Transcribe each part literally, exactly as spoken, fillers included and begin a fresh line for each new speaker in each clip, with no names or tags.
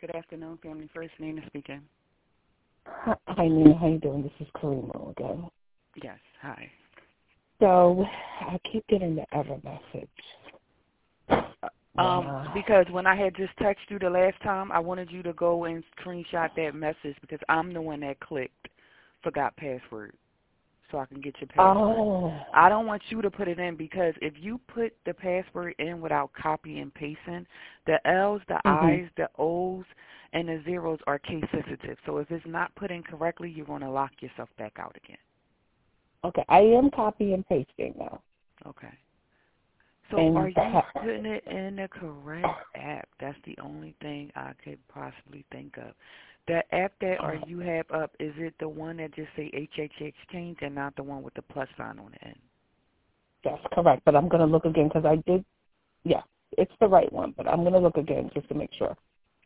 Good afternoon, Family First. Nina speaking.
Hi, hi, Nina. How you doing? This is Karima again.
Yes, hi.
So I keep getting the error message.
Um,
Uh,
because when I had just texted you the last time, I wanted you to go and screenshot that message because I'm the one that clicked forgot password, so I can get your password.
oh,
I don't want you to put it in because if you put the password in without copy and pasting, the L's, the
mm-hmm.
I's, the O's, and the zeros are case sensitive. So if it's not put in correctly, you're going to lock yourself back out again.
Okay, I am copy and pasting now.
Okay. So
And
are you
that,
putting it in the correct app? That's the only thing I could possibly think of. The app that are you have up, is it the one that just say H H Exchange and not the one with the plus sign on the end?
that's correct, but I'm going to look again because I did, yeah, it's the right one, but I'm going to look again just to make sure.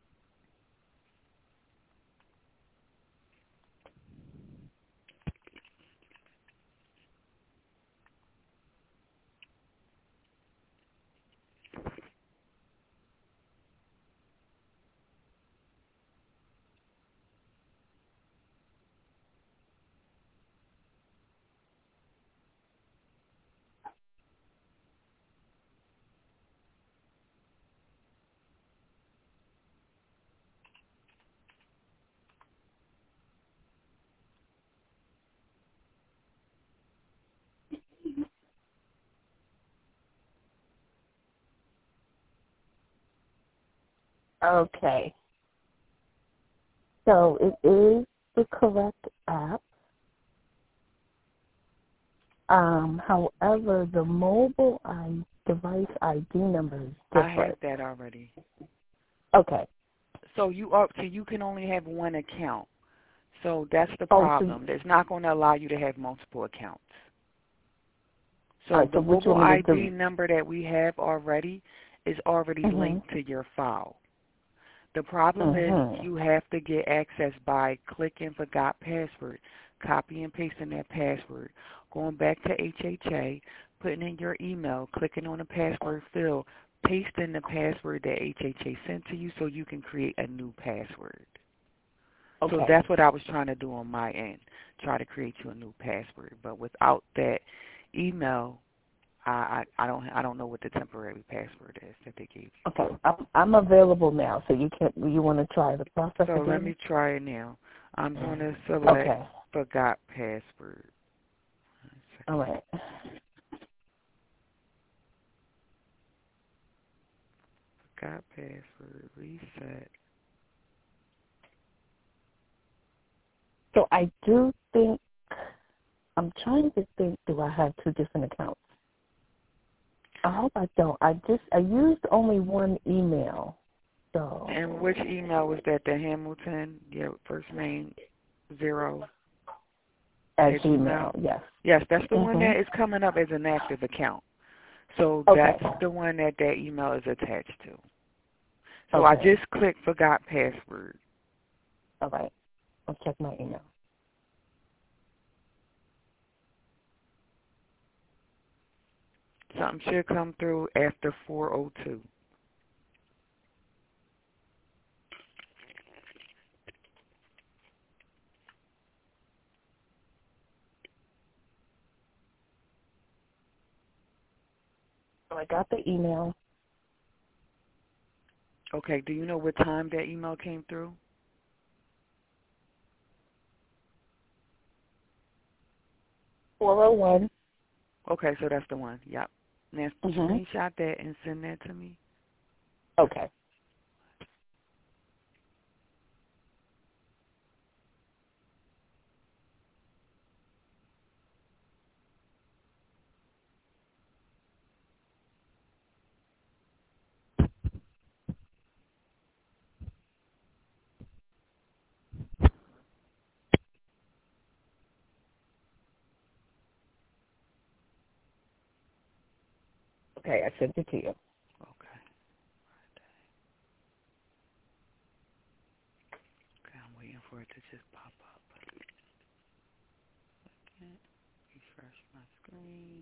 Okay, so it is the correct app. Um, however, the mobile I, device I D number is
I have
different.
that already.
Okay.
So you are so you can only have one account. So that's the
Oh, so,
problem. It's not going to allow you to have multiple accounts.
all
So
right,
the
so which
mobile
one is
I D
the,
number that we have already is already
mm-hmm,
linked to your file. The problem is
mm-hmm.
you have to get access by clicking forgot password, copy and pasting that password, going back to H H A, putting in your email, clicking on the password field, pasting the password that H H A sent to you so you can create a new password. So
Okay.
that's what I was trying to do on my end, try to create you a new password. But without that email, I, I, I don't I don't know what the temporary password is that they gave you.
Okay. I'm, I'm available now, so you can. You want to try the process
So let
again?
me try it now. I'm going to select
Okay.
forgot password. One
All
second.
right.
Forgot password, reset.
So I do think I'm trying to think. Do I have two different accounts? I hope I don't. I just I used only one email.
And which
So
email was that? The Hamilton, your first name, zero,
at
at Gmail?
Gmail, yes.
Yes, that's the one
Mhm.
that is coming up as an active account. So
Okay.
that's the one that that email is attached to. So I
Okay.
just clicked forgot password.
All right. I'll check my email.
Something should come through after four oh two.
So I got the email.
Okay, do you know what time that email came through?
four oh one.
Okay, so that's the one. Yep. Now
Mhm.
screenshot that and send that to me.
Okay. Okay, I sent it to you.
Okay. Okay, I'm waiting for it to just pop up. Okay. Refresh my screen.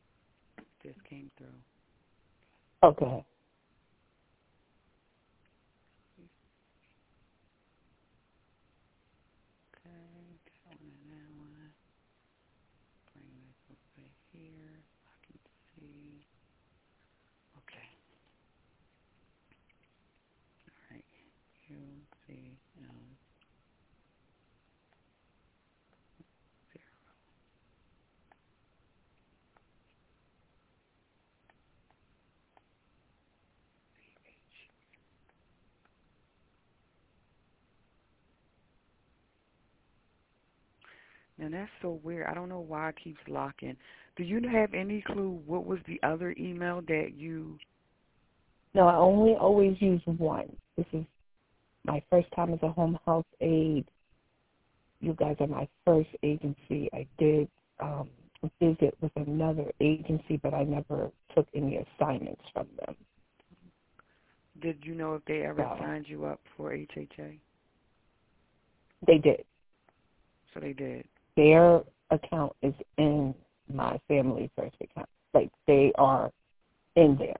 This came through.
Okay.
that one and that one. Bring this over here. I can see. Okay. All right. U C M zero. Now that's so weird. I don't know why it keeps locking. Do you have any clue what was the other email that you?
No, I only always use one. This is my first time as a home health aide. You guys are my first agency. I did um, visit with another agency, but I never took any assignments from them.
Did you know if they ever
So,
signed you up for H H A?
they did.
So they did.
Their account is in my Family First account. Like, they are in there.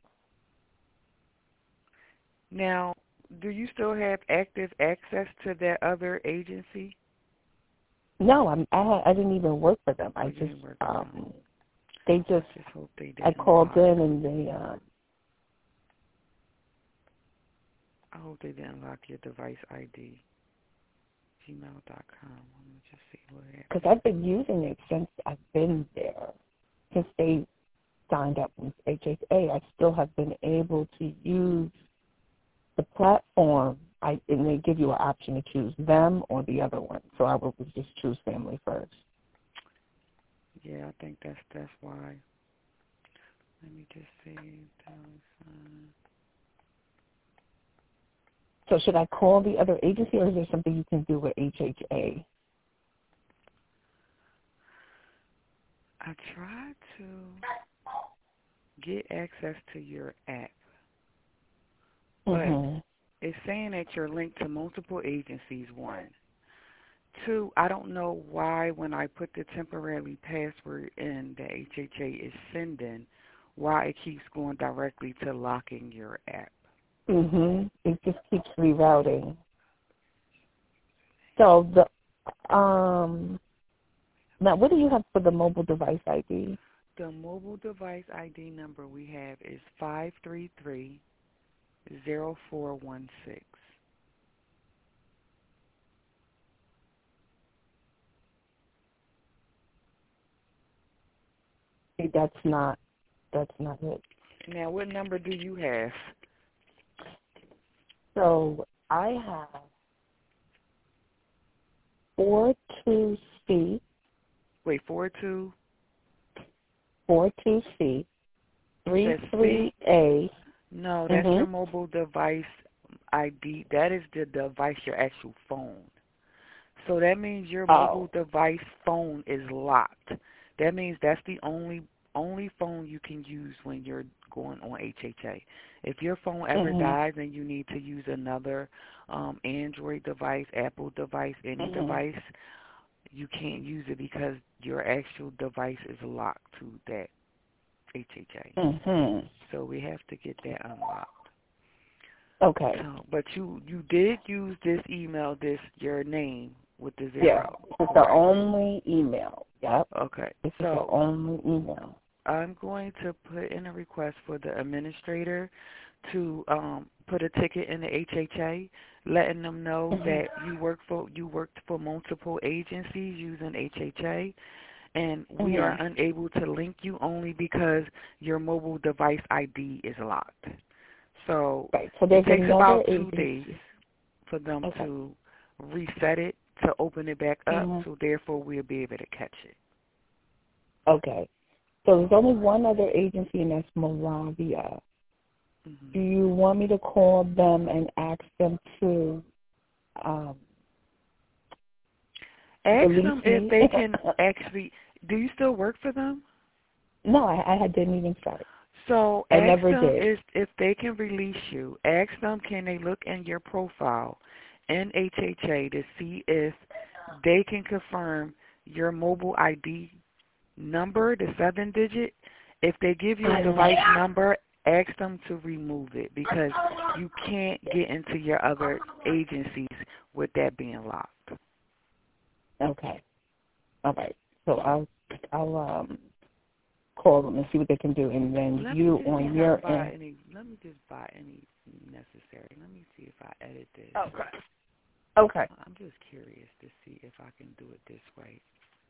Now, do you still have active access to that other agency?
No, I'm, I I didn't even work for them.
Oh,
I
you
just
didn't work for
um
them.
they just
I just hope they
I
didn't
called
lock.
in and they uh
I hope they didn't lock your device I D. gmail dot com. Let me just see what happened.
because I've been using it since I've been there. Since they signed up with H H A, I still have been able to use the platform. I and they give you an option to choose them or the other one. So I would just choose Family First.
Yeah, I think that's that's why. Let me just see. Telesign.
So should I call the other agency, or is there something you can do with H H A?
I tried to get access to your app, but
Mm-hmm.
it's saying that you're linked to multiple agencies, one. Two, I don't know why when I put the temporary password in that H H A is sending, why it keeps going directly to locking your app.
Mm-hmm. It just keeps rerouting. So the um now what do you have for the mobile device I D?
The mobile device I D number we have is five three three zero four one six.
That's not that's not it.
Now, what number do you have?
So I have four two C
Wait, four two.
four two C three
Says
three
C.
A.
No, that's your
Mm-hmm.
mobile device I D. That is the device, your actual phone. So that means your mobile
Oh.
device phone is locked. That means that's the only only phone you can use when you're going on H H A. If your phone ever
Mm-hmm.
dies and you need to use another um, Android device, Apple device, any
Mm-hmm.
device, you can't use it because your actual device is locked to that H H A.
Mm-hmm.
So we have to get that unlocked.
Okay.
So, but you you did use this email, this your name with the
Yeah.
zero,
It's the
correct?
only email. Yep.
Okay.
This is the
So
only email.
I'm going to put in a request for the administrator to um, put a ticket in the H H A, letting them know
Mm-hmm.
that you work for you worked for multiple agencies using H H A, and we are
Mm-hmm.
unable to link you only because your mobile device I D is locked. So
Right. So
it
there's
takes
another
about two days
agency.
for them
Okay.
to reset it to open it back up,
Mm-hmm.
so therefore we'll be able to catch it.
Okay. So there's only one other agency, and that's Moravia.
Mm-hmm.
Do you want me to call them and ask them to um,
Ask
release
them if
me?
they can actually. Do you still work for them?
No, I, I didn't even start.
So
I
ask
never
them
did.
if if they can release you. Ask them can they look in your profile in H H A to see if they can confirm your mobile I D number, the seven digit. If they give you a device number, ask them to remove it because you can't get into your other agencies with that being locked.
Okay. All right. So I'll I'll um call them and see what they can do, and then
Let
you
me just see
on
if
your
I buy
end.
any. Let me just buy any necessary. Let me see if I edit this.
Okay. Okay.
I'm just curious to see if I can do it this way.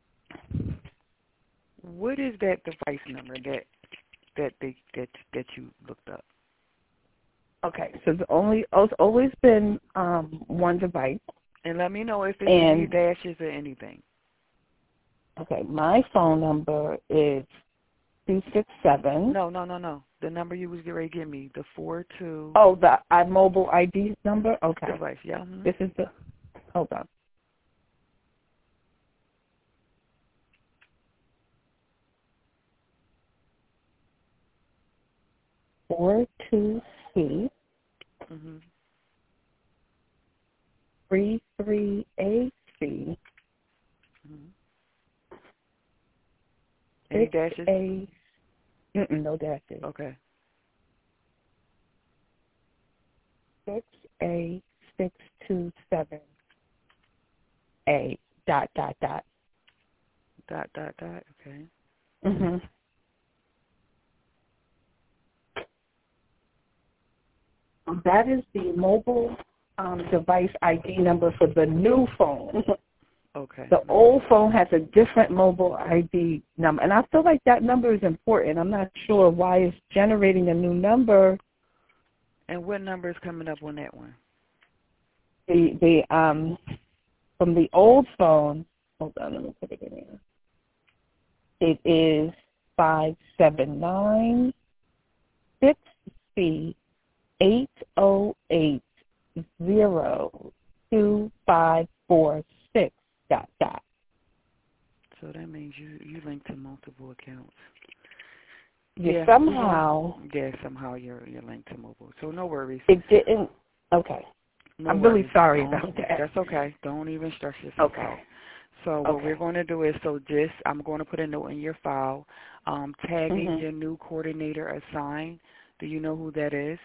What is that device number that that they that that you looked up?
Okay. So it's only it's always been um one device.
And let me know if it's
And
any dashes or anything.
okay, my phone number is two six seven.
No, no, no, no. The number you was getting ready to give me, the four two.
Oh, the iMobile I D number. Okay.
Device, yeah. Mm-hmm.
This is the. Hold on. Four two C.
Mm-hmm.
Three three A C.
Mm-hmm. Any dashes?
A. Mm-mm, no dashes.
Okay.
Six A six two seven A dot dot dot.
Dot dot dot. Okay.
Mhm. That is the mobile um, device I D number for the new phone.
Okay.
The old phone has a different mobile I D number, and I feel like that number is important. I'm not sure why it's generating a new number.
And what number is coming up on that one?
The the um from the old phone. Hold on, let me put it in here. It is five seven nine six C eight zero eight zero two five four six dot dot.
So that means you you link to multiple accounts.
Yeah,
Yeah.
somehow.
Yeah, somehow you're you're linked to mobile. So no worries.
It didn't. Okay.
No
I'm
worries.
really sorry
Don't,
about that.
that's okay. Don't even stress yourself
Okay.
out. So what
Okay.
we're going to do is, so just, I'm going to put a note in your file, um, tagging
Mm-hmm.
your new coordinator assigned. Do you know who that is?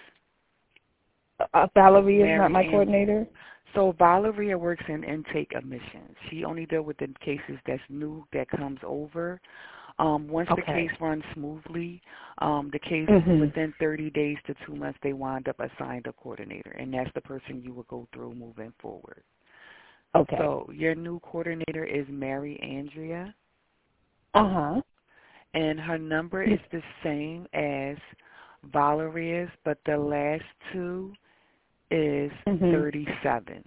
Uh, Valerie is
Mary
not my
Ann.
coordinator?
So Valeria works in intake admissions. She only deals with the cases that's new that comes over. Um, once
Okay.
the case runs smoothly, um, the case
Mm-hmm.
within thirty days to two months, they wind up assigned a coordinator, and that's the person you will go through moving forward.
Okay.
So your new coordinator is Mary Andrea,
Uh-huh.
and her number is the same as Valeria's, but the last two is
Mm-hmm.
thirty-seven.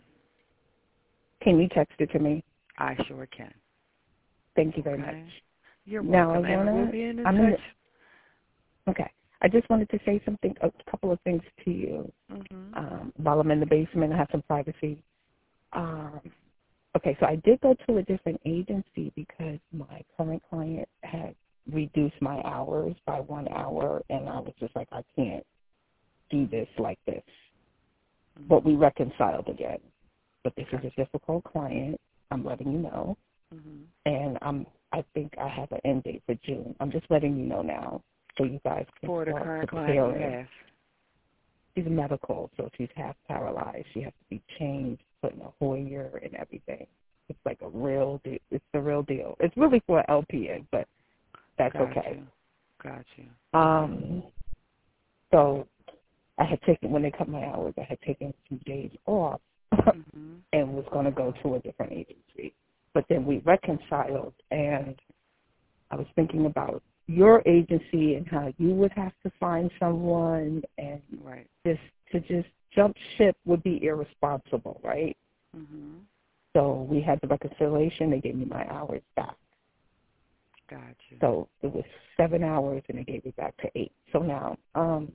Can you text it to me?
I sure can.
Thank you very
Okay.
much.
You're
Now
welcome,
I wanna,
and we'll be in touch.
I'm in the, okay. I just wanted to say something, a couple of things to you.
Mm-hmm.
Um, while I'm in the basement, I have some privacy. Um, okay, so I did go to a different agency because my current client had reduced my hours by one hour, and I was just like, I can't do this like this.
Mm-hmm.
But we reconciled again. But this
Gotcha.
is a difficult client. I'm letting you know.
Mm-hmm.
And I'm, I think I have an end date for June. I'm just letting you know now so you guys can
For the
start
current client you
preparing.
have.
She's medical, so she's half paralyzed. She has to be changed, put in a Hoyer and everything. It's like a real deal. It's the real deal. It's really for L P N, but that's
Gotcha.
okay.
Gotcha.
Um, so I had taken, when they cut my hours, I had taken some days off
Mm-hmm.
and was going to go to a different agency. But then we reconciled, and I was thinking about your agency and how you would have to find someone, and
Right.
just to just jump ship would be irresponsible, right?
Mm-hmm.
So we had the reconciliation. They gave me my hours back.
Gotcha.
So it was seven hours, and they gave me back to eight. So now, um,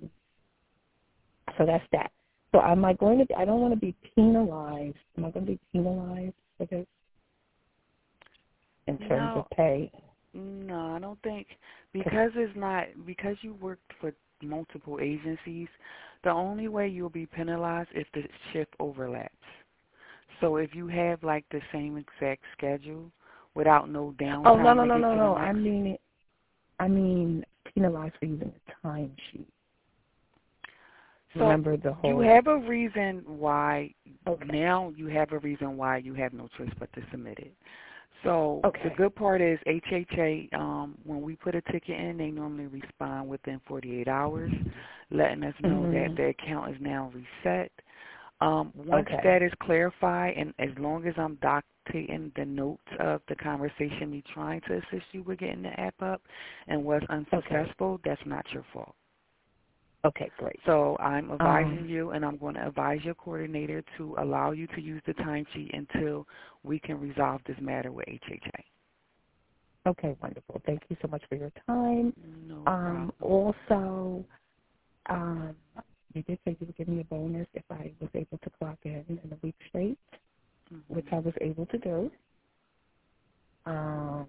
so that's that. So am I going to be, I don't want to be penalized. Am I going to be penalized for this in terms
No,
of pay?
no, I don't think, because it's not, because you worked for multiple agencies, the only way you'll be penalized if the shift overlaps. So if you have like the same exact schedule without no downtime
Oh, no, no,
to
no,
get
no,
to the
no.
next.
I mean, I mean penalized for using a timesheet.
So
Remember the whole.
you have a reason why,
Okay.
now you have a reason why you have no choice but to submit it. So
Okay.
the good part is H H A, um, when we put a ticket in, they normally respond within forty-eight hours, letting us know
Mm-hmm.
that the account is now reset. Um, once
Okay.
that is clarified, and as long as I'm dictating the notes of the conversation, me trying to assist you with getting the app up and was unsuccessful, okay. That's not your fault.
Okay, great.
So I'm advising
Um,
you, and I'm going to advise your coordinator to allow you to use the timesheet until we can resolve this matter with H H A.
Okay, wonderful. Thank you so much for your time.
No
um,
problem.
Also, um, you did say you would give me a bonus if I was able to clock in in a week straight, mm-hmm. which I was able to do. Um,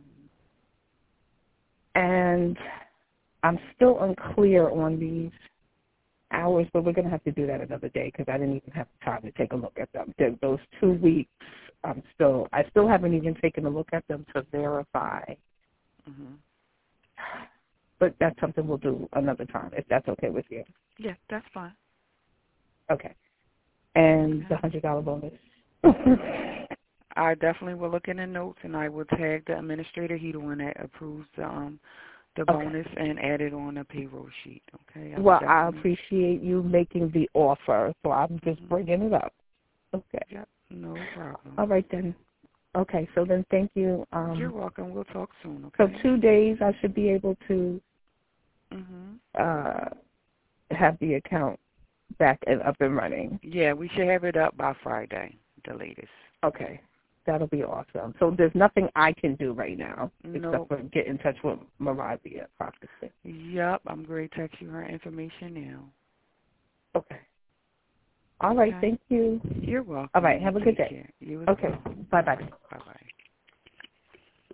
and I'm still unclear on these hours, but we're going to have to do that another day because I didn't even have time to take a look at them. Those two weeks, I'm still, I still haven't even taken a look at them to verify. Mm-hmm. But that's something we'll do another time, if that's okay with you.
Yeah, that's fine.
Okay. And
okay.
the one hundred dollars bonus?
I definitely will look in the notes, and I will tag the administrator. He's the one that approves the, um, the
okay.
bonus and add it on the payroll sheet. Okay. I
well,
definitely...
I appreciate you making the offer, so I'm just
mm-hmm.
bringing it up. Okay.
Yep, no problem.
All right, then. Okay, so then thank you. Um,
You're welcome. We'll talk soon, okay?
So two days I should be able to
mm-hmm.
uh, have the account back and up and running.
Yeah, we should have it up by Friday, the latest.
Okay. That'll be awesome. So there's nothing I can do right now
nope.
except for get in touch with Marazia, practically.
Yep, I'm going to text you her information now.
Okay. All right,
okay.
thank you.
You're welcome.
All right, have a good day.
Care. You as
okay,
well.
bye-bye.
Bye.